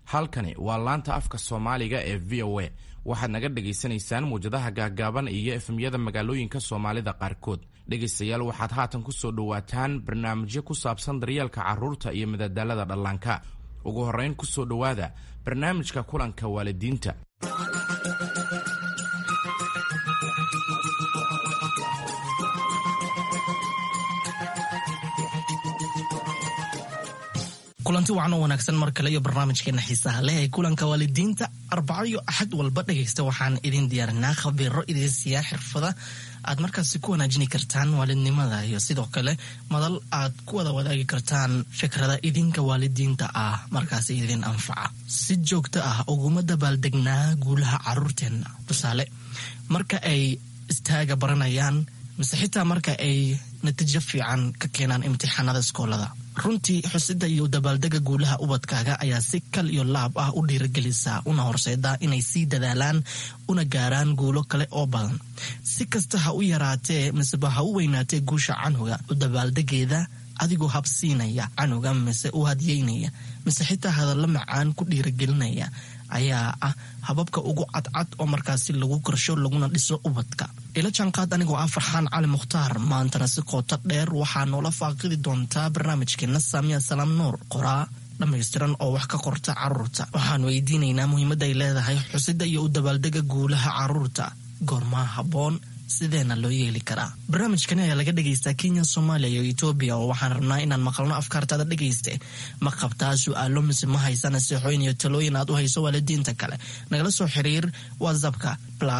halkani waa laanta afka Soomaaliga ee VOA. waxaad naga dhageysanaysaan muujadaha gaagaaban iyo efemyada magaalooyinka Soomaalida qaarkood. dhegeystayaal waxaad haatan ku soo dhawaataan barnaamijyo ku saabsan daryeelka carruurta iyo madadaalada dhallaanka. ugu horeyn ku soo dhawaada barnaamijka kulanka waalidiinta. kulanti wacan oo wanaagsan mar kale iyo barnaamijkeena xiisaha leh ee kulanka waalidiinta. Arbaco iyo Axad walba dhageysta waxaan idin diyaarinaa khabiiro idin siiya xirfada aad markaasi ku wanaajini kartaan waalidnimada iyo sidoo kale madal aad ku wada wadaagi kartaan fikrada idinka waalidiinta ah markaasi idin anfaca. si joogto ah uguma dabaaldegnaa guulaha carruurteena. tusaale marka ay istaaga baranayaan mise xitaa marka ay natiijo fiican ka keenaan imtixaanada iskoolada. runtii xusida iyo dabaaldega guulaha ubadkaaga ayaa si kal iyo laab ah u dhiirigelisa una horseeda inay sii dadaalaan una gaaraan guulo kale oo badan. si kasta ha u yaraatee miseba ha u weynaatee guusha canuga u dabaaldegeeda adigoo habsiinaya canuga mise u hadiyeynaya mise xitaa hadallo macaan ku dhiirigelinaya ayaa ah hababka ugu cadcad oo markaasi lagu korsho laguna dhiso ubadka. ila jaanqaad anigoo ah Farxaan Cali Mukhtaar. maantana si qoto dheer waxaa noola faaqidi doontaa barnaamijkeena Saamiya Salaam Nuur, qoraa dhammaystiran oo wax ka qorta carruurta. waxaan weydiinaynaa muhiimadda ay leedahay xusida iyo u dabaaldega guulaha carruurta, goormaa habboon, sideena loo yeeli karaa. barnaamijkani ayaa laga dhageystaa Kenya, Soomaaliya iyo Ethiopia oo waxaan rabnaa inaan maqalno afkaartaada dhageyste. ma qabtaa su'aalo mise ma haysan nasiixooyin iyo talooyin aad u hayso waalidiinta kale? nagala soo xiriir WhatsAppka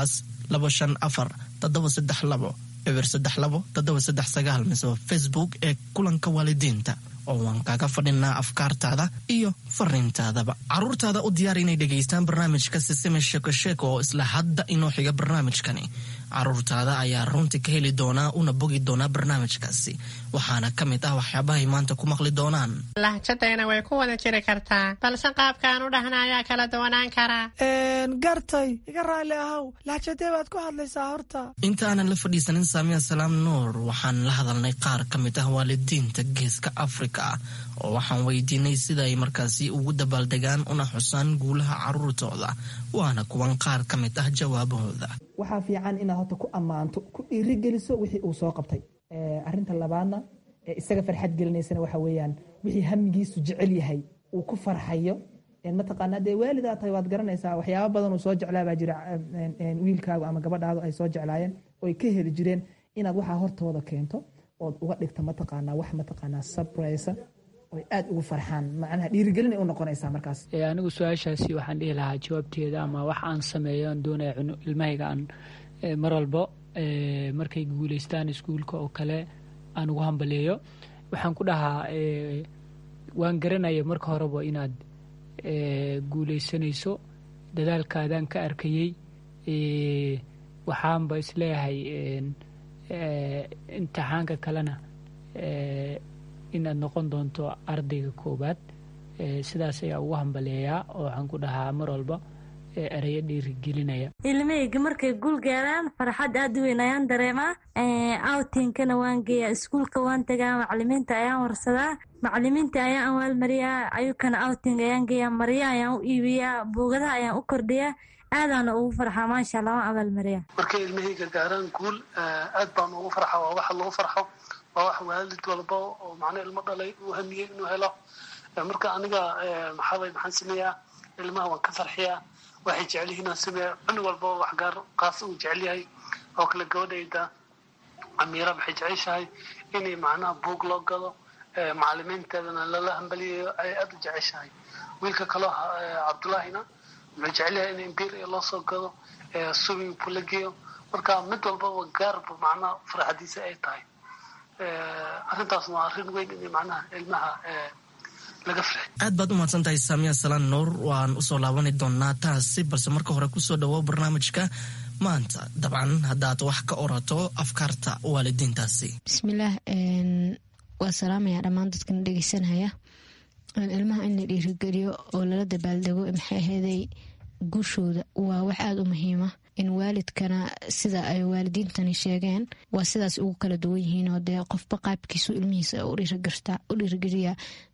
+25432 mise Facebook ee kulanka waalidiinta oo waan kaaga fadhinaa afkaartaada iyo fariintaadaba. carruurtaada u diyaar inay dhageystaan barnaamijka Sisime Sheeko Sheeko oo isla hadda inoo xiga barnaamijkani. carruurtaada ayaa runtii ka heli doonaa una bogi doonaa barnaamijkaasi. waxaana ka mid ah waxyaabahay maanta ku maqli doonaan. lahjadayna way ku wada jiri kartaa, balse qaabkaan u dhahna ayaa kala duwanaan karaa. gartay iga raali ahow, lahjadee baad ku hadlaysaa horta. inta aanan la fadhiisanin Saamiya Salaam Nuur waxaan la hadalnay qaar ka mid ah waalidiinta geeska Afrika oo waxaan weydiinay sida ay markaasi ugu dabaaldegaan una xusaan guulaha carruurtooda. waana kuwan qaar ka mid ah jawaabahooda. waxaa fiican inaad horta ku ammaanto, ku dhiirigeliso wixii uu soo qabtay. arinta labaadna isaga farxad gelinaysana waxa weeyaan wixii hamigiisu jecel yahay uu ku farxayo. mataqaanaa dee waalidaa tahay waad garanaysaa waxyaaba badan uu soo jeclaa baa jira, wiilkaagu ama gabadhaadu ay soo jeclaayeen oy ka heli jireen. inaad waxaa hortooda keento ood uga dhigta mataqaanaa wax mataqaanaa surprise oy aad ugu farxaan, macnaha dhiirigelin ay u noqonaysaa markaas. anigu su-aashaasi waxaan dhihi lahaa jawaabteeda ama wax aan sameeyo aan doonaya ilmahayga aan mar walbo markay guuleystaan iskuulka oo kale aan ugu hambaleeyo. waxaan ku dhahaa waan garanaya marka horeba inaad guuleysanayso, dadaalkaadaan ka arkayey. waxaanba isleeyahay imtixaanka kalena inaad noqon doonto ardayga koobaad. sidaas ayaa ugu hambaleeyaa oo waxaan ku dhahaa mar walba ereyo dhiirigelinaya. ilmahayga markay guul gaaraan farxad aad u weyn ayaan dareemaa. outingkana waan geeyaa, iskuulka waan tagaa, macalimiinta ayaan warsadaa, macalimiinta ayaan awaalmariyaa, ayukana outing ayaan geeyaa, marya ayaan u iibiyaa, buugadaha ayaan u kordhiyaa. aadaana ugu farxaa, maasha Allah waan abaalmariyaa. markay ilmahayga gaaraan guul aad baan ugu farxaa. waa waxa lagu farxo, waa wax waalid walba oo macna ilmo dhalay uu hamiyey inuu helo. marka aniga maxaan sameeyaa, ilmaha waan ka farxiyaa. waxay jecel yihiin aan sameeya. cunug walba wax gaar qaas uu jecel yahay oo kale. gabadhayda Amiira waxay jeceshahay inay macnaha buug loo gado, macalimiinteedana lala hambaliyayo ay aad u jeceshahay. wiilka kaloo Cabdullaahina wuxuu jecel yahay in imbiir loo soo gado, swimming pool la geeyo. marka mid walbaba gaarba macnaha farxadiisa ay tahay. arrintaasna waa arrin weyn in macnaha ilmaha aad baad u mahadsantahay Saamiya Salaam Nuur. waan usoo laabani doonaa taasi, balse marka hore kusoo dhawow barnaamijka maanta. dabcan haddaad wax ka orato afkaarta waalidiintaasi. bismillaah. waa salaamaya dhammaan dadkana dhegeysanaya. ilmaha in la dhiirigeliyo oo lala dabaaldego maxay aheeday guushooda waa wax aad u muhiima. in waalidkana sida ay waalidiintani sheegeen waa sidaas ugu kala duwan yihiin oo dee qofba qaabkiisu ilmihiisa u dhiirigeliyaa.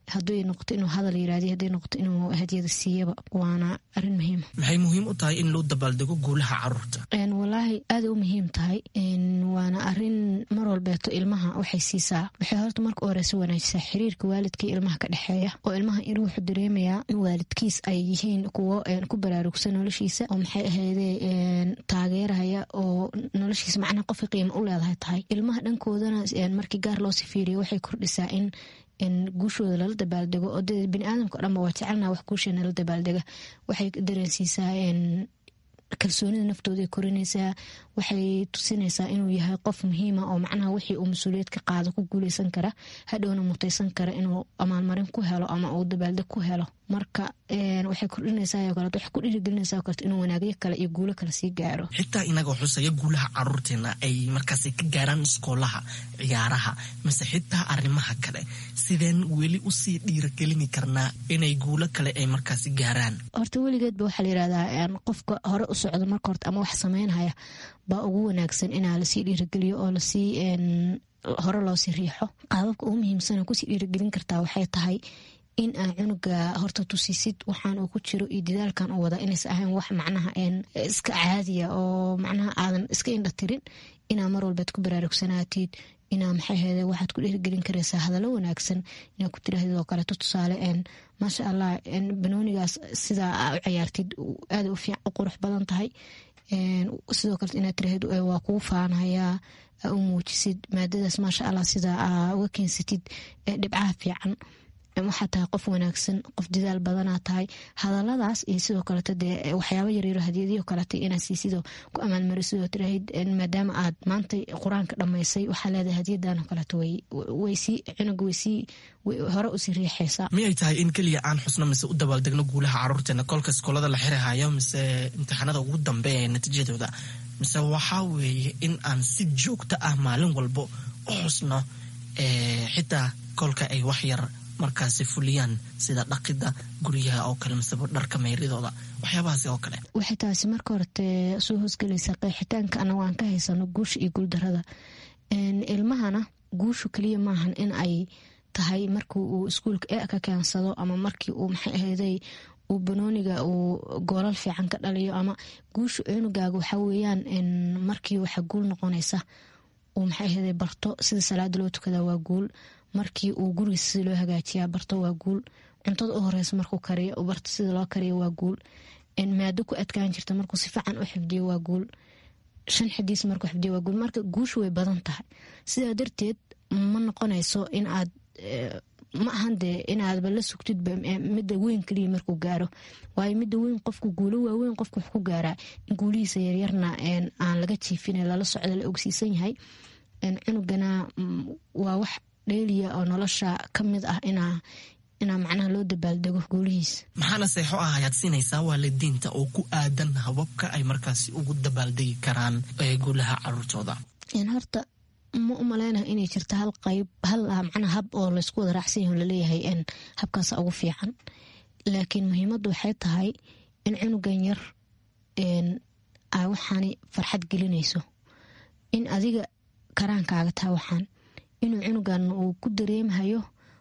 hadday noqoto inuu hadal yiraahdo, hadday noqoto inuu hadiyada siiyaba, waana arin muhiim. maxay muhiim u tahay in loo dabaaldego guulaha caruurta? walaahi aad u muhiim tahay, waana arin mar walbeeto ilmaha waxay siisaa, waxay horta marka horeysa wanaajisaa xiriirka waalidka ilmaha ka dhexeeya, oo ilmaha in wuxuu dareemayaa in waalidkiis ay yihiin kuwo ku baraarugsan noloshiisa, oo maxay ahayde taageeraya, oo noloshiisa macnaha qofka qiimo u leedahay tahay. ilmaha dhankoodana markii gaar loo sifiiriyo waxay kordhisaa in guushooda lala dabaaldego, oo dee biniaadamka o dhanba waa jecelnaa wax guusheena la dabaaldega. waxay dareensiisaa kalsoonida naftooda ay korinaysaa, waxay tusinaysaa inuu yahay qof muhiima, oo macnaha wixii uu mas-uuliyad ka qaado ku guuleysan kara, hadhowna mutaysan kara inuu amaalmarin ku helo ama uu dabaaldeg ku helo. marka waxay kordhinaysaa kale, waxay ku dhiirigelinaysaa kale inuu wanaagyo kale iyo guulo kale sii gaaro. xitaa inagoo xusaya guulaha caruurteena ay markaasi ka gaaraan iskoolaha, ciyaaraha, mise xitaa arrimaha kale, sideen weli usii dhiirigelini karnaa inay guulo kale ay markaasi gaaraan? horta weligeedba waxaa la yirahdaa qofka hore u socdo marka horta ama wax sameynhaya baa ugu wanaagsan inaa lasii dhiirigeliyo oo lasii hore loosii riixo. qaababka ugu muhiimsana kusii dhiirigelin kartaa waxay tahay in aa cunuga horta tusisid waxaan uu ku jiro iyo dadaalkan uu wada inaysa ahayn wax macnaha iska caadiya, oo macnaha aadan iska indhatirin, inaa mar walbaad ku baraarugsanaatid, inaa maxay ahayde waxaad ku dhiirigelin karaysaa hadallo wanaagsan, inaa ku tirahdid oo kaleeto tusaale maasha allah banoonigaas sidaa aa u ciyaartid aad u qurux badan tahay, sidoo kale inaad tirahdid waa kugu faanahayaa, u muujisid maadadaas maasha allah sidaa aa uga keensatid dhibcaha fiican, waxaa tahay qof wanaagsan, qof dadaal badanaa tahay. hadaladaas iyo sidoo kaleeto dee waxyaaba yaryaro hadiyadiyo kaleeta inaad siisidoo ku amaalmarisidoo tirahayd maadaama aad maanta qur-aanka dhammaysay waxaa leedahay hadiyadan kaleeto waysii cunuga waysii hore usii riixaysaa. miyay tahay in keliya aan xusno mise u dabaaldegno guulaha caruurteena kolka iskoolada la xirihayo mise imtixaanada ugu dambeeya ee natiijadooda, mise waxaa weeye in aan si joogto ah maalin walbo u xusno xitaa kolka ay wax yar markaasi fuliyaan sida dhaqida guryaha oo kale miseba dharka meyridooda, waxyaabahaasi oo kale? waxay taasi marka horete soo hoosgelaysaa qeexitaanka anagu aan ka haysano guusha iyo guuldarada. ilmahana guushu keliya maahan in ay tahay markii uu iskuulka ka keensado, ama markii uu maxay ahayday uu banooniga uu goolal fiican ka dhaliyo, ama guusha cunugaaga waxaa weeyaan markii waxa guul noqonaysa uu maxay ahayday barto sida salaada loo tukada waa guul, markii uu gurigiisa sida loo hagaajiyaa barto waa guul, cuntada u horeysa markuu kariyo u barto sida loo kariyo waa guul, maado ku adkaan jirta markuu si fiican u xifdiyo waa guul, 5 xadiis markuu xifdiyo waa guul. marka guushu way badan tahay, sidaa darteed ma noqonayso in aad ma ahan dee inaadba la sugtid midda weyn kaliya markuu gaaro, waayo midda weyn qofku guulo waaweyn qofku wax ku gaaraa, in guulihiisa yaryarna aan laga jiifin lala socda la ogsiisan yahay. cunugana waa wax dheeliya oo nolosha ka mid ah inaa macnaha loo dabaaldego guulihiisa. maxaana seexo ah ayaad siinaysaa waalidiinta oo ku aadan hababka ay markaasi ugu dabaaldegi karaan guulaha caruurtooda? horta ma u maleynaha inay jirta hal qayb macnaha hab oo laysku wada raacsan yahay laleeyahay habkaasa ugu fiican, laakiin muhiimaddu waxay tahay in cunugan yar ay waxaani farxad gelinayso, in adiga karaankaaga tahay waxaan, inuu cunugan uu ku dareemahayo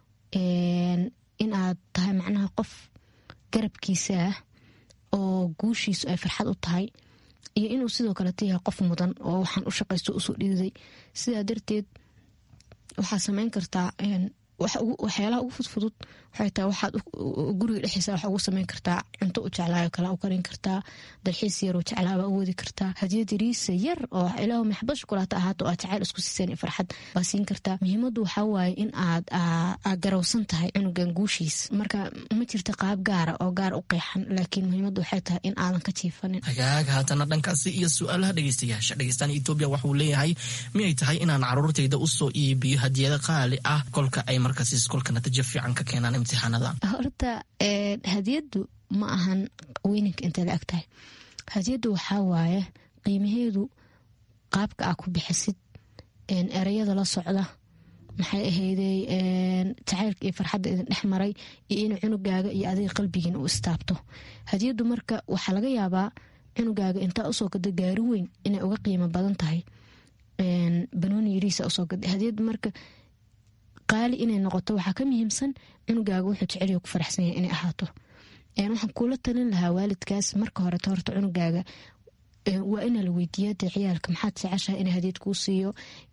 in aad tahay macnaha qof garabkiisa ah oo guushiisu ay farxad u tahay, iyo inuu sidoo kaleta yahay qof mudan oo waxaan u shaqaysto usoo dhiiday. sidaa darteed waxaa sameyn kartaa waxyaalaha ugu fudfudud waxay tahay waxaad guriga dhexdiisa waxaa ugu sameyn kartaa cunto u jeclaayo kale u karin kartaa, dalxiis yar oo jeclaaba u wadi kartaa, hadiyad yariisa yar oo ilaahu maxbad shukulaato ahaato aad jacayl isku siiseen farxad baa siin kartaa. muhiimaddu waxaa waaye in aad garowsan tahay cunugan guushiis. marka ma jirta qaab gaara oo gaar u qeexan, laakiin muhiimaddu waxay tahay in aadan ka jiifanin. hagaag haatana dhankaasi iyo su-aalaha dhegeystayaasha. dhegeystaan Ethiopia waxuu leeyahay miyay tahay inaan caruurtayda usoo iibiyo hadiyada qaali ah kolka ay markaasi iskolka natiijo fiican ka keenaan imtixaanada? horta hadiyadu ma ahan weyninka intay la ag tahay. hadiyadu waxaa waaye qiimaheedu qaabka aa ku bixisid, ereyada la socda, maxay ahayday jacaylka iyo farxadda idin dhex maray, iyo inuu cunugaaga iyo adiga qalbigiina u istaabto. hadiyadu marka waxaa laga yaabaa cunugaaga intaa usoo gada gaari weyn inay uga qiimo badan tahay banooni yariisa usoo gada. hadiyadu marka qaali inay noqoto waxaa ka muhiimsan cunugaaga wuxuu jeceliyo ku faraxsan yahay inay ahaato. waxaan kula talin lahaa waalidkaas marka horeta horta cunugaaga waa inaa la weydiiya dee ciyaalka maxaad jeceshaha ina hadiid kuu siiyo,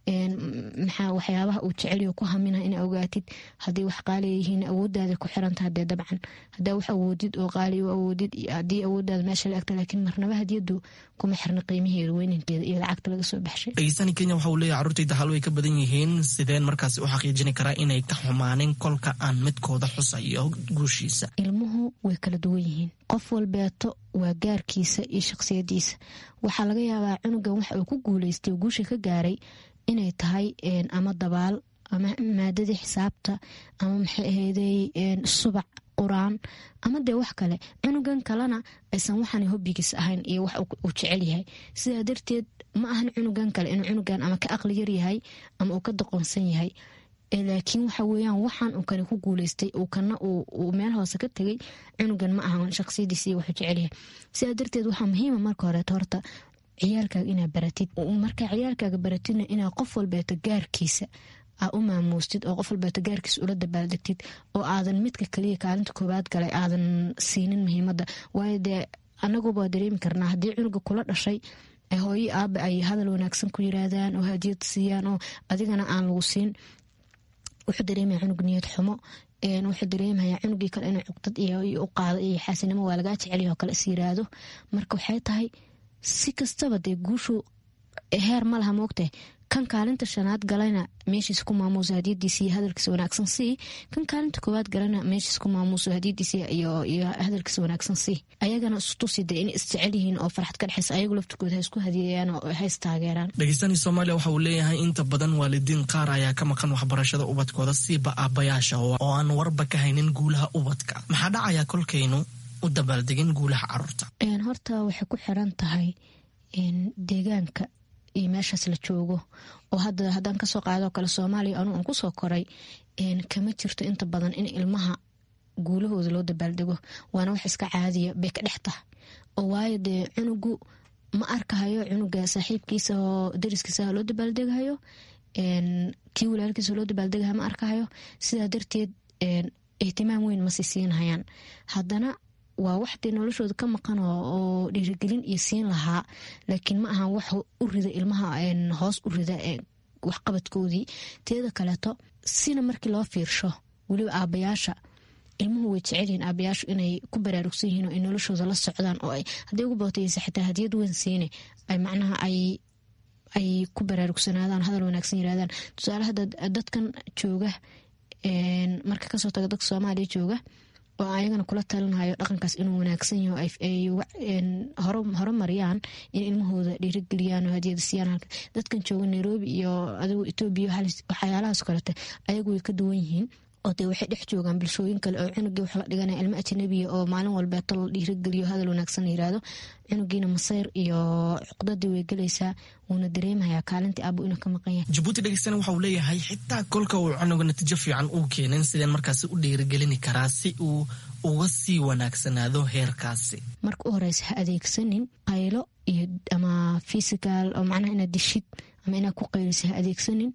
maxaa waxyaabaha uu jeceliyo ku haminaha ina ogaatid. haddii wax qaaliya yihiin awoodaada ku xirantaha dee dabcan hadaa wax awoodid oo qaaliya u awoodid haddii awoodaada meesha la egta, laakiin marnaba hadiyadu kuma xirna qiimaheeda weynankeeda iyo lacagta laga soo baxshay. dhegeystani Kenya waxa uu leeyahay carruurtayda hal way ka badan yihiin, sideen markaasi u xaqiijini karaa inay ka xumaanin kolka aan midkooda xusayo guushiisa? ilmuhu way kala duwan yihiin, qof walbeeto waa gaarkiisa iyo shakhsiyadiisa. waxaa laga yaabaa cunugan waxa uu ku guuleystay guusha ka gaaray inay tahay ama dabaal ama maadadii xisaabta ama maxay ahayday subac quraan ama dee wax kale. cunugan kalena aysan waxaan hobbigiis ahayn iyo wax uu jecel yahay. sidaa darteed ma ahan cunugan kale inuu cunugan ama ka aqli yar yahay ama uu ka doqonsan yahay, laakiin waxa weeyaan waxaan uu kale ku guuleystay uu kana uu meel hoose ka tegay. cunugan ma ahan shakhsiyadiisa iyo wuxuu jecel yahay. sidaa darteed waxaa muhiima marka horeeto horta ciyaalkaaga inaa baratid. markaa ciyaalkaaga baratidna inaa qof walbeeto gaarkiisa aa u maamuustid oo qof walbeeto gaarkiisa ula dabaaldegtid oo aadan midka kaliya kaalinta koowaad galay aadan siinin muhiimadda. waayo dee anaguba dareemi karnaa haddii cunuga kula dhashay hooyo aaba ay hadal wanaagsan ku yiraahdaan oo hadiyad siiyaan oo adigana aan lagu siin, wuxuu dareemaya cunug niyad xumo, wuxuu dareemaya cunugii kale inuu cugdad iyo u qaado iyo xaasinimo waa lagaa jecelyaho kale is yiraahdo. marka waxay tahay si kastaba dee guushu heer ma laha moogtahay. kan kaalinta shanaad galayna meeshiis ku maamuuso hadiyadiisa iyo hadalkiisa wanaagsan sii, kan kaalinta koowaad galana meeshiis ku maamuuso hadiyadiisa iyo hadalkiisa wanaagsan sii. ayagana istuside inay isjecel yihiin oo farxad ka dhexaysa ayagu laftirkooda ha isku hadiyeeyaan oo ha istaageeraan. dhegeystaani Soomaaliya waxa uu leeyahay inta badan waalidiin qaar ayaa ka maqan waxbarashada ubadkooda siiba aabayaasha oo aan warba ka haynin guulaha ubadka. maxaa dhacaya kolkaynu u dabaaldegin guulaha carruurta? horta waxay ku xiran tahay deegaanka iyo meeshaas la joogo. oo haddaan kasoo qaado kale Soomaaliya anu aan kusoo koray kama jirto inta badan in ilmaha guulahooda loo dabaaldego, waana wax iska caadiya bay ka dhex tahay. oo waayo dee cunugu ma arkahayo cunuga saaxiibkiisa oo dariskiisa loo dabaaldegahayo, kii walaalkiisa loo dabaaldegahayo ma arkahayo. sidaa darteed ihtimaam weyn ma sii siinhayaan. haddana waa wax dee noloshooda ka maqan oo dhiirigelin iyo siin lahaa, laakiin ma ahan wax u rida ilmaha hoos u rida waxqabadkoodii. teeda kaleeto sina markii loo fiirsho weliba aabayaasha ilmuhu way jecelyihiin aabayaashu inay ku baraarugsan yihiin oo ay noloshooda la socdaan oo ay haddii ugu bootaysa xitaa hadiyad weyn siine ay macnaha ay ku baraarugsanaadaan, hadal wanaagsan yirahdaan. tusaale hadda dadkan jooga marka kasoo taga dadka Soomaaliya jooga oo ayagana kula talinayo dhaqankaas inuu wanaagsan yahay ay horumariyaan in ilmahooda dhiirigeliyaan oo hadiyada siiyaan. dadkan jooga Nairobi iyo adigu Ethiopia waxyaalahaas kalete ayagu way ka duwan yihiin oo dee waxay dhex joogaan bulshooyin kale oo cunugii wax la dhiganaya ilmo ajnabiya oo maalin walbeeto la dhiirigeliyo hadal wanaagsan yiraahdo. cunugiina masayr iyo cuqdadii way gelaysaa, wuuna dareemayaa kaalintii aabbu inuu ka maqan yahay. Jabuuti dhegeystana waxa uu leeyahay xitaa kolka uu cunuga natiijo fiican uu keenin sideen markaasi u dhiirigelini karaa si uu uga sii wanaagsanaado heerkaasi? marka u horeysa ha adeegsanin qaylo iyo ama physical oo macnaha inaad dishid ama inaad ku qaylisid ha adeegsanin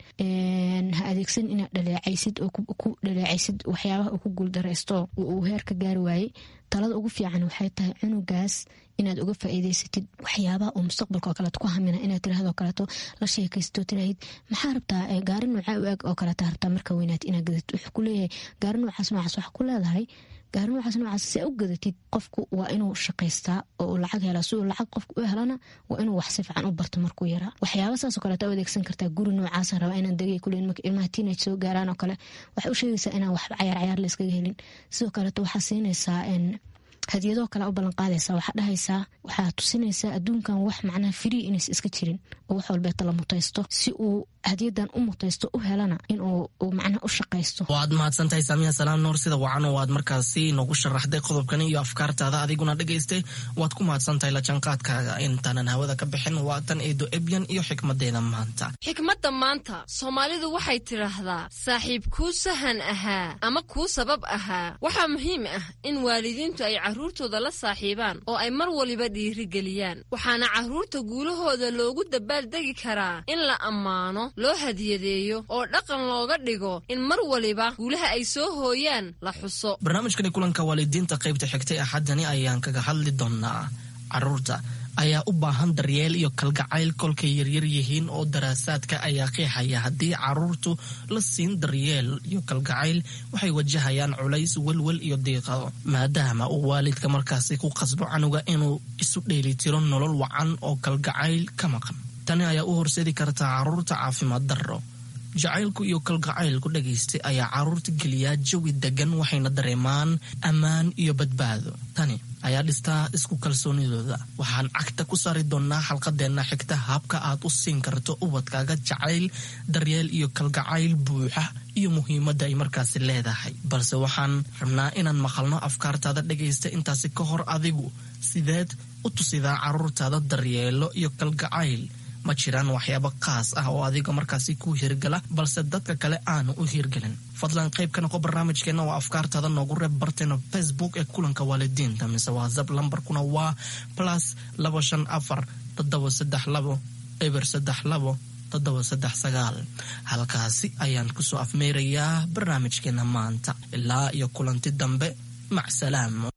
inaad dhaleecaysid oo ku dhaleecaysid waxyaabaha uu ku guuldareysto uu heer ka gaari waayey. talada ugu fiican waxay tahay cunugaas inaad uga faa'iidaysatid waxyaabaha uu mustaqbalka oo kaleeto ku hamina, inaad tiraahdo kaleeto la sheekaysto tiraahid maxaa rabtaa gaari noocaa u eg oo kaleeto rabtaa marka weynaad inaad gadatid. wuxuu ku leeyahay gaari noocaas waxa ku leedahay gaari noocaas si u gadatid qofku waa inuu shaqaystaa oo lacag hela. si uu lacag qofku u helana waa inuu wax si fiican u barto markuu yaraa. waxyaaba saas oo kaleeto adeegsan kartaa. guri noocaas raba inaan degay kuleen marka ilmaha teenage soo gaaraan oo kale waxay u sheegaysaa inaan wax cayaar la iskaga helin. sidoo kaleeto waxaa siinaysaa hadiyadoo kale u ballan qaadaysaa. waxaa dhahaysaa waxaa tusinaysaa adduunkan wax macnaha free inays iska jirin oo wax walbeeta la mutaysto. si uu hadiyadan u mutaysto u helana inuu macnaha u shaqaysto. waad mahadsantahay Saamiya Salaam Nuur sida wacan oo aad markaasi noogu sharaxday qodobkan iyo afkaartaada adiguna dhageystay. waad ku mahadsantahay la jaanqaadkaaga intaanan hawada ka bixin. waa tan Eedo Ebyan iyo xikmadeeda maanta. xikmadda maanta Soomaalidu waxay tiraahdaa saaxiib kuu sahan ahaa ama kuu sabab ahaa. waxaa muhiim ah in waalidiintu ay carruurtooda la saaxiibaan oo ay mar waliba dhiirigeliyaan waxaana carruurta guulahooda loogu dabaaldegi karaa in la ammaano loo hadiyadeeyo oo dhaqan looga dhigo in mar waliba guulaha ay soo hooyaan la xuso. barnaamijkani kulanka waalidiinta qaybta xigtay axadani ayaan kaga hadli doonaa carruurta ayaa u baahan daryeel iyo kalgacayl kolkay yaryar yihiin oo daraasaadka ayaa qeexaya haddii carruurtu la siin daryeel iyo kalgacayl waxay wajahayaan culays walwal iyo diiqado maadaama uu waalidka markaasi ku qasbo canuga inuu isu dheelitiro nolol wacan oo kalgacayl ka maqan. tani ayaa u horseedi kartaa carruurta caafimaad darro. jacaylku iyo kalgacaylku dhagaystay ayaa carruurta geliyaa jawi degan waxayna dareemaan ammaan iyo badbaado. tani ayaa dhistaa isku kalsoonidooda. waxaan cagta ku saari doonaa xalqadeenna xigta habka aad u siin karto ubadkaaga jacayl, daryeel iyo kalgacayl buuxa iyo muhiimadda ay markaasi leedahay. balse waxaan rabnaa inaan maqalno afkaartaada dhagaysta intaasi ka hor adigu sideed u tusidaa carruurtaada daryeelo iyo kalgacayl. ma jiraan waxyaabo qaas ah oo adiga markaasi ku hirgala balse dadka kale aanu u hirgelin? fadlan qayb ka noqo barnaamijkeena oo afkaartaada noogu reeb barteena Facebook ee kulanka waalidiinta mise WhatsApp lambarkuna waa +254 732 032 739. halkaasi ayaan kusoo afmeerayaa barnaamijkeena maanta. ilaa iyo kulanti dambe, mac salaamo.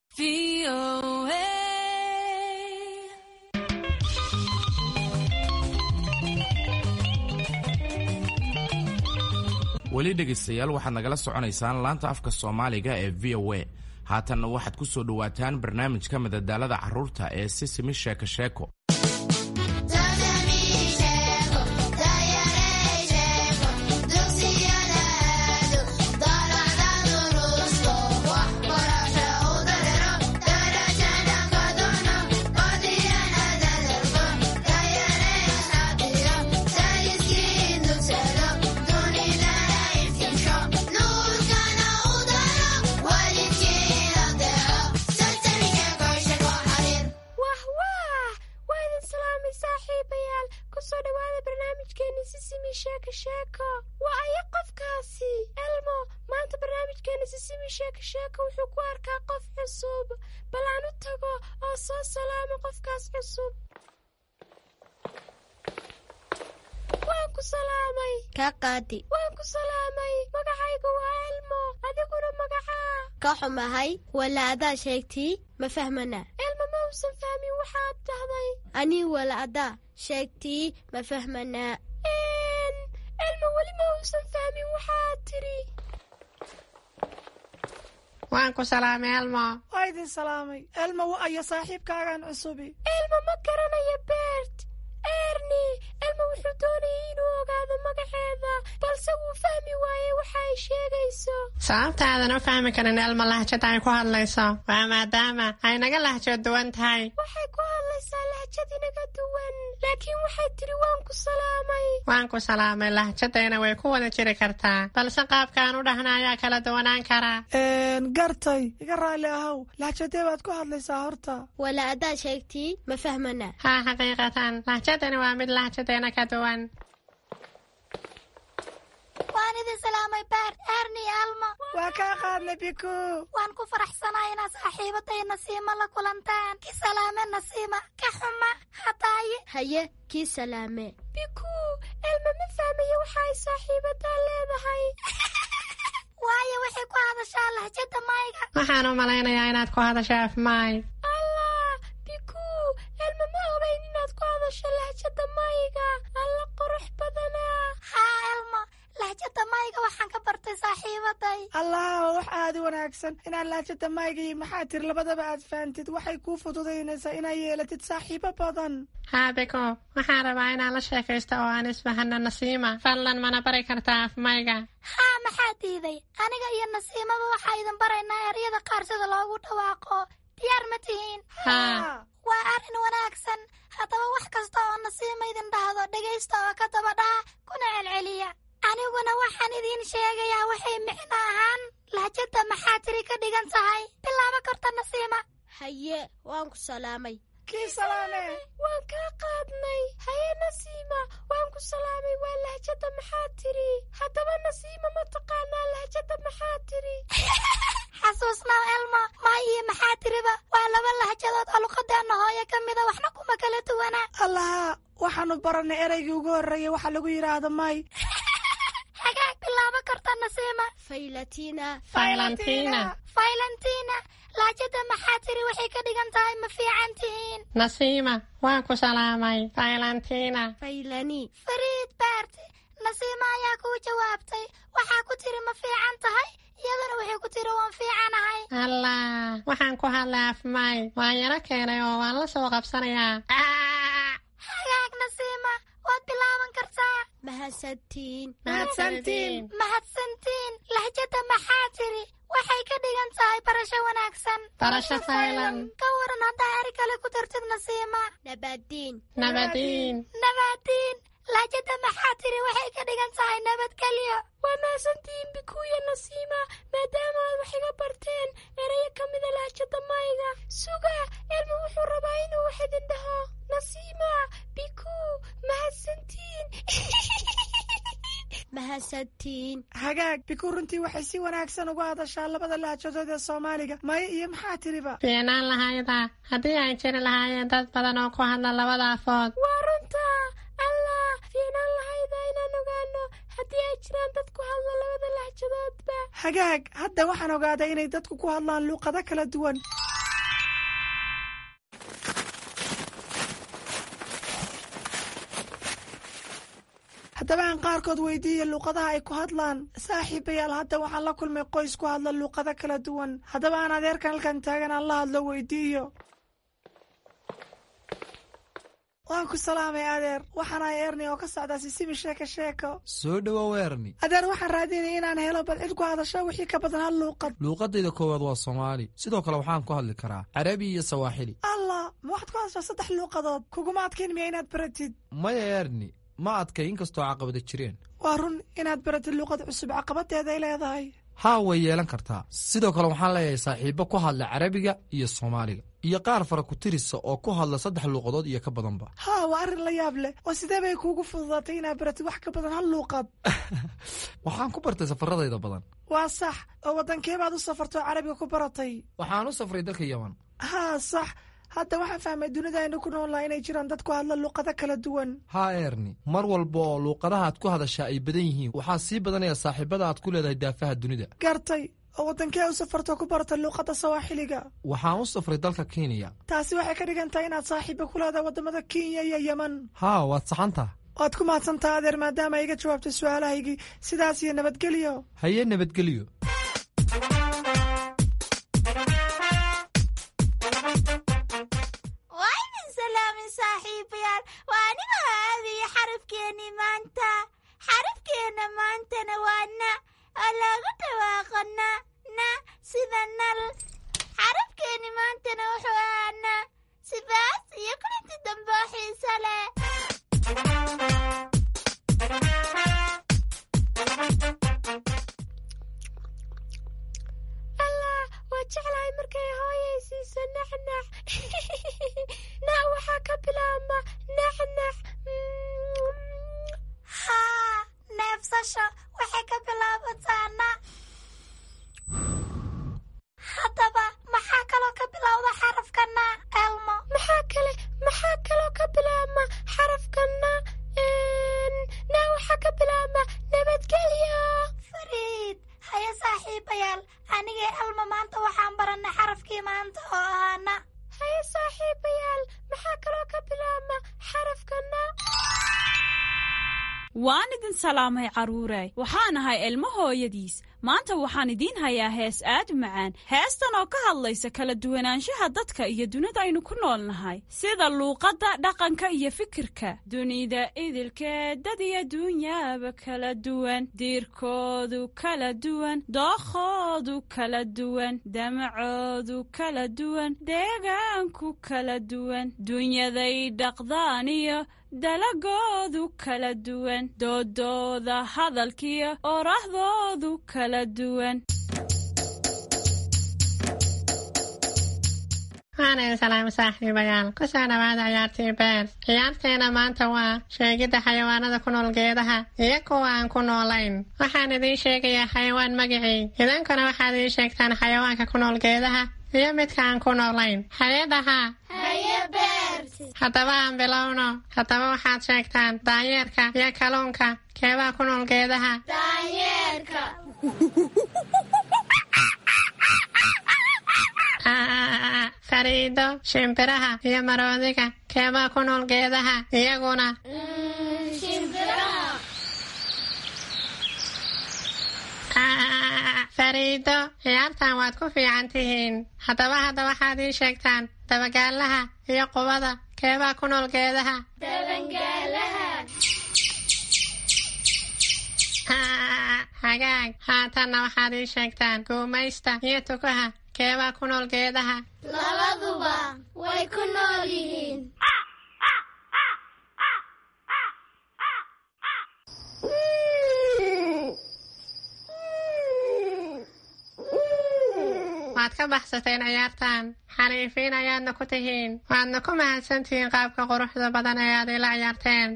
weli dhegaystayaal waxaad nagala soconaysaan laanta afka Soomaaliga ee VOA. haatanna waxaad ku soo dhawaataan barnaamijka madadaalada carruurta ee Sisimi Sheeko Sheeko. wuxuu ku arkaa qof cusub. bal aan u tago oo soo salaamo qofkaas cusub. waan ku salaamay. kaa qaadi. waan ku salaamay. magacaygu waa Elmo. adiguna magacaa? ka xumahay wala adaa sheegtii ma fahmana. Elmo ma uusan fahmin waxaad tahday. anii wala adaa sheegtii ma fahmana. Elmo weli ma uusan fahmin waxaad tiri. waan ku salaamay Elmo. waa idin salaamay. Elmo waa ayo saaxiibkaagan cusubi. Elmo ma garanayo Bert. Ernie. Elmo wuxuu doonayay inuu ogaado magaceeda balse wuu fahmi waayey waxa ay sheegayso. sababtaadan u fahmi karin Elmo lahjada ay ku hadlayso waa maadaama ay naga lahjo duwan tahay. waxay ku hadlaysaa lahjad inaga duwan laakiin waxay tiri waan ku salaamay. waan ku salaamay lahjadayna way ku wada jiri kartaa balse qaabkaan u dhahna ayaa kala duwanaan karaa. gartay iga raalli ahow. lahjadee baad ku hadlaysaa horta? wala adaa sheegtii ma fahmana. haa xaqiiqatan lahjadani waa mid lahjadeena ka duwan. waan idin salaamay Bert, Ernie, Elmo. waa kaa qaadnay Biku. waan ku faraxsanahay inaad saaxiibaday Nasiima la kulantaan. ki salaame Nasiima. ka xuma hadaaye. haye kii salaame. Biku, Elmo ma fahmayo waxa ay saaxiibadaa leedahay. waayo waxay ku hadashaa lahjada mayga. waxaan u malaynayaa inaad ku hadasho af maay. allah Biku, Elmo ma ogeyn inaad ku hadasho lahjada mayga. alla qurux badanaa. haa Elmo, lahjada mayga waxaan ka bartay saaxiibaday. allah wax aad u wanaagsan inaad lahjada mayga iyo maxaa tir labadaba aad fahantid. waxay kuu fududaynaysaa inaad yeelatid saaxiibo badan. haa Biko, waxaan rabaa inaan la sheekaysto oo aan isfahano Nasiima. fadlan mana bari kartaa af mayga? haa maxaa diiday. aniga iyo Nasiimaba waxaa idin baraynaa eryada qaar sida loogu dhawaaqo. diyaar ma tihiin? haa. waa arrin wanaagsan. haddaba wax kasta oo Nasiima idin dhahdo dhegaysta oo ka daba dhaha kuna celceliya. aniguna waxaan idiin sheegayaa waxay micno ahaan lahjada maxaa tiri ka dhigan tahay. bilaabo karta Nasiima. haye waan ku salaamay. kii salaame. waan kaa qaadnay. haye Nasiima waan ku salaamay waa lahjada maxaa tiri. haddaba Nasiima ma taqaanaa lahjada maxaa tiri? xasuusnaa elmo maayi maxaa tiriba waa laba lahjadood oo luqadeena hooyo ka mida waxna kuma kala duwana allaha waxaanu baranay ereygii ugu horreeyey waxa lagu yidhaahdo may hagaag bilaabo karta nasiima faylantiina lahjada maxaa tiri waxay ka dhigan tahay ma fiican tihiin nasiima waan ku salaamay faylantiina fariid baarti nasiima ayaa kuu jawaabtay waxaa ku tiri ma fiican tahay iyadana waxay ku tiri waan fiicanahay allah waxaan ku hadlay afmay waan yaro keenay oo waan la soo qabsanayaa hagaag nasiima waad bilaaban kartaa mahadsantiin lahjada maxaa tiri waxay ka dhigan tahay barasho wanaagsan barasho faylan ka waran haddaa eri kale ku dartid nasiima nabadiin lahjada maxaa tiri waxay ka dhigan tahay nabadgelyo waa mahadsantihiin bikuuya nasiima maadaama aad wax iga barteen erayo ka mida lahjada mayga suga elmo wuxuu rabaa inuu wax idin dhaho nasiima bikuu mahadsantiin hagaag bikuu runtii waxay si wanaagsan uga hadashaa labada lahjadood ee soomaaliga maya iyo maxaa tiriba fiicnaan lahayda haddii ay jiri lahaayeen dad badan oo ku hadla labada afood waa runta allah fiicnaan lahayda inaan ogaano haddii ay jiraan dad ku hadla labada lahjadoodba hagaag hadda waxaan ogaaday inay dadku ku hadlaan luuqado kala duwan haddaba aan qaarkood weydiiya luuqadaha ay ku hadlaan saaxiibayaal hadda waxaan la kulmay qoys ku hadla luuqado kala duwan haddaba aan adeerkan halkan taagan aan la hadlo weydiiyo waan ku salaamay adeer waxaan ahay erni oo ka socdaa sisimi sheeko soo dhowow erni adeer waxaan raadinaya inaan helo bal cid ku hadasho wixii ka badan hal luuqad luuqadayda koowaad waa soomaali sidoo kale waxaan ku hadli karaa carabi iyo sawaaxili allah ma waxaad ku hadashaa 3 luuqadood kuguma adkayn miya inaad baratid maya erni ma adkay inkastoo caqabada jireen waa run inaad baratid luuqad cusub caqabadeeday leedahay haa way yeelan kartaa sidoo kale waxaan leeyahay saaxiibo ku hadla carabiga iyo soomaaliga iyo qaar fara ku tirisa oo ku hadla 3 luuqadood iyo ka badanba haa waa arrin la yaab leh oo sidee bay kuugu fududaatay inaad baratid wax ka badan hal luuqad waxaan ku bartay safaradayda badan waa sax oo waddankee baad u safartoo carabiga ku baratay waxaan u safray dalka yaman haa sax hadda waxaan fahmay dunida aynu ku noolnahay inay jiraan dad ku hadla luuqado kala duwan haa erni mar walba oo luuqadaha aad ku hadashaa ay badan yihiin waxaa sii badanaya saaxiibada aad ku leedahay daafaha dunida gartay oo waddankee u safarto ku barata luuqadda sawaaxiliga waxaan u safray dalka kenya taasi waxay ka dhigan tahay inaad saaxiiba ku leedahay waddamada kenya iyo yeman haa waad saxantaha waad ku mahadsantaa adeer maadaama iga jawaabtay su'aalahaygii sidaas iyo nabadgelyo haye nabadgelyo xarafkeena maantana waa na oo loogu dhawaaqo na sida nal xarafkeeni maantana wuxuu ahaa na sidaas iyo kulinti dambe oo xiiso leh allah waa jeclahay markay hooyaysiiso naxnax na waxaa ka bilaabma naxnax haa neefsasho waxay ka bilaabataa na haddaba maxaa kaloo ka bilowda xarafka na elmo maxaa kaloo ka bilaabma xarafka na waxaa ka bilaabma nabadgelyo fariid haye saaxiibayaal anigee elmo maanta waxaan barannay xarafkii maanta oo ahaa na haye saaxiibayaal maxaa kaloo ka bilaabma xarafka na waan idin salaamay carruuray waxaan ahay ilmo hooyadiis maanta waxaan idiin hayaa hees aad u macaan heestan oo ka hadlaysa kala duwanaanshaha dadka iyo dunida aynu ku nool nahay sida luuqadda dhaqanka iyo fikirka dunida idilkeed dad iyo duunyaaba kala duwan diirkoodu kala duwan dookhoodu kala duwan damacoodu kala duwan deegaanku kala duwan dunyaday dhaqdaan iyo dalagoodu kala duwan doodooda hadalkiyo orahdoodu kala duwan waana salaam saaxiibayaal ku soo dhawaada ciyaartii beer. ciyaarteena maanta waa sheegidda xayawaanada ku nool geedaha iyo kuwa aan ku noolayn. waxaan idiin sheegayaa xayawaan magacii, idinkuna waxaad ii sheegtaan xayawaanka ku nool geedaha iyo midka aan ku noolayn. hayadaha haddaba aan bilowno. haddaba waxaad sheegtaan daanyeerka iyo kalluunka keebaa ku nool geedaha. daanyeerka. fariido, shimbiraha iyo maroodiga keebaa ku nool geedaha iyaguna. shimbiraha. fariido, ciyaartan waad ku fiican tihiin. haddaba waxaad ii sheegtaan dabagaalaha iyo qubada keebaa ku nool geedaha. dabagaalaha. hagaag, haatanna waxaad ii sheegtaan guumaysta iyo tukaha keebaa ku nool geedaha. labaduba way ku nool yihiin. waad ka baxsateen ciyaartan. xariifiin ayaadna ku tihiin. waadna ku mahadsantihiin qaabka quruxda badan ee aad ila ciyaarteen.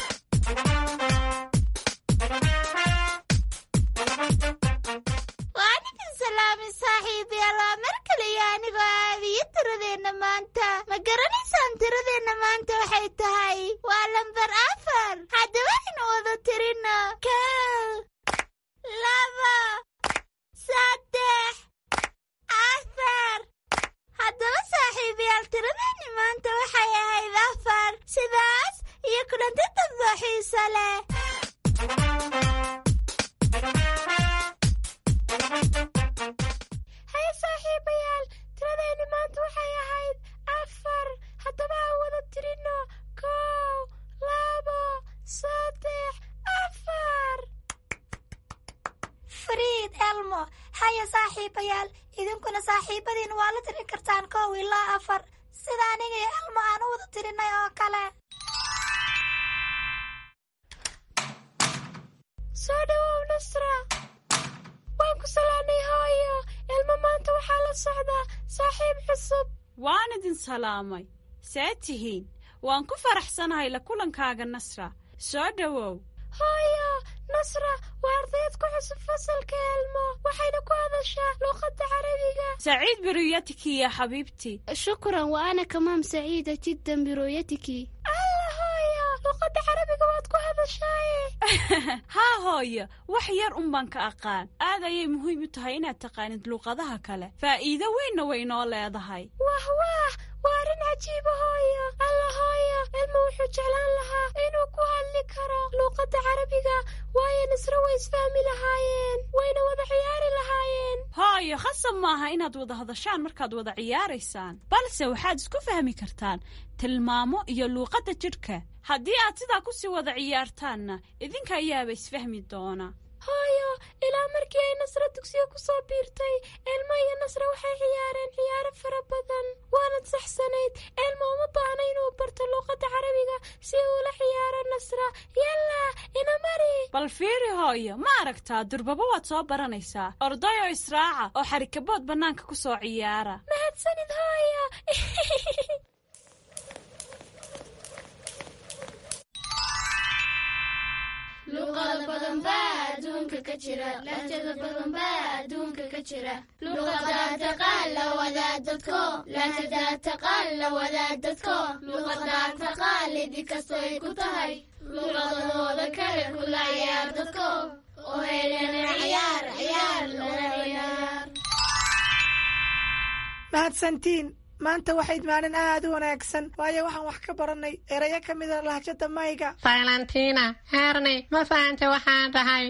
waan idin salaami saaxiibayaal. waa mar kale iyo anigoo aadiyo tiradeenna maanta. ma garanaysaan tiradeenna maanta waxay tahay waa lambar 4. haddaba aynu wada tirino 1 2 3 4. haddaba saaxiibayaal tiradeenni maanta waxay ahayd 4. sidaas iyo kulanti dambe xiiso leh. haye saaxiibayaal tiradeenni maanta waxay ahayd 4. haddaba aan wada tirino 1 2 3 4. fariid elmo. haye saaxiibayaal idinkuna saaxiibadiin waa la tirin kartaan 1 ilaa 4 sida aniga iyo elmo aan u wada tirinay oo kale. soo dhawow nasra. waan ku salaanay hooyo. elmo maanta waxaa la socdaa saaxiib cusub. waan idin salaamay. see tihiin? waan ku faraxsanahay la kulankaaga nasra. soo dhawow. hooyo, nasra waa ardayd ku cusub fasalka elmo. waxayna ku hadashaa luuqadda carabiga. سعيد برؤيتك يا حبيبتي. شكرا وأنا كمان سعيدة جدا برؤيتك. الله هويا luuqadda carabiga waad ku hadashaaye. haa hooyo, wax yar un baan ka aqaan. aad ayay muhiim u tahay inaad taqaanid luuqadaha kale. faa'iido weynna way noo leedahay. wah waa arrin cajiiba hooyo. alla hooyo, elmo wuxuu jeclaan lahaa inuu ku hadli karo luuqadda carabiga, waayo nasro way isfahmi lahaayeen, wayna wada ciyaari lahaayeen. hooyo, khasab maaha inaad wada hadashaan markaad wada ciyaaraysaan, balse waxaad isku fahmi kartaan tilmaamo iyo luuqadda jidhka. haddii aad sidaa ku sii wada ciyaartaanna idinka ayaaba isfahmi doona. hooyo, ilaa markii ay nasro dugsiga ku soo biirtay, elmo iyo nasro waxay ciyaareen ciyaaro fara badan. waanad saxsanayd. elmo uma baahna inuu barto luuqadda carabiga si uu la ciyaaro nasra. yallaa ina mari. bal fiiri hooyo, ma aragtaa durbaba waad soo baranaysaa. orday oo israaca oo xarikabood bannaanka ku soo ciyaara. mahadsanid hooyo. luqada badan baa adduunka ka jira, lahjada badan baa adduunka ka jira. luqadaa taqaan la wadaad dadko, lahjadaa taqaan la wadaad dadko. luqadaa taqaan lidi kastoo ay ku tahay, luqadahooda kale kula ciyaar dadko. oo helana ciyaar ciyaar lana ciyaar. mahadsantiin. maanta waxayd maalin aad u wanaagsan, waayo waxaan wax ka baranay erayo ka mida lahjada mayga. valentina, herney, ma fahantay waxaan dhahay?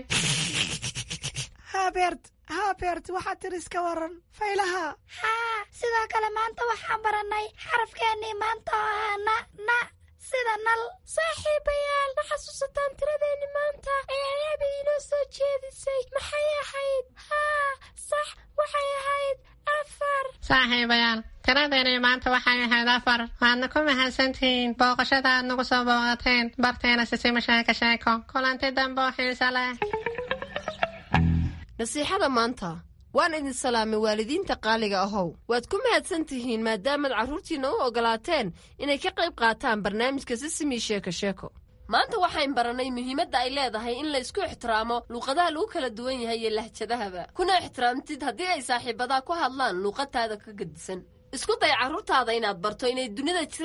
haabert waxaad tiri iska waran faylaha. haa, sidoo kale maanta waxaan baranay xarafkeennii maanta oo ahaa na sida nal. saaxiibayaal, ma xasuusataan tiradeenni maanta ee ayaabi inoo soo jeedisay? maxay ahayd? haa sax, waxay ahayd 4. saaxiibayaal, tiradeenii maanta waxay ahayd 4. waadna ku mahadsantihiin booqashada aad nagu soo booqateen barteena sisima sheeko. kulanti dambe oo xiiso leh. nasiixada maanta waan idin salaamay waalidiinta qaaliga ahow waad ku mahadsan tihiin maadaamaad carruurtiinna u oggolaateen inay ka qayb qaataan barnaamijka sisimi sheeko sheeko maanta waxayn barannay muhiimadda ay leedahay in la isku ixtiraamo luuqadaha lagu kala duwan yahay iyo lahjadahaba kuna ixtiraamtid haddii ay saaxiibadaa ku hadlaan luuqadtaada ka gedisan isku day carruurtaada inaad barto inay dunida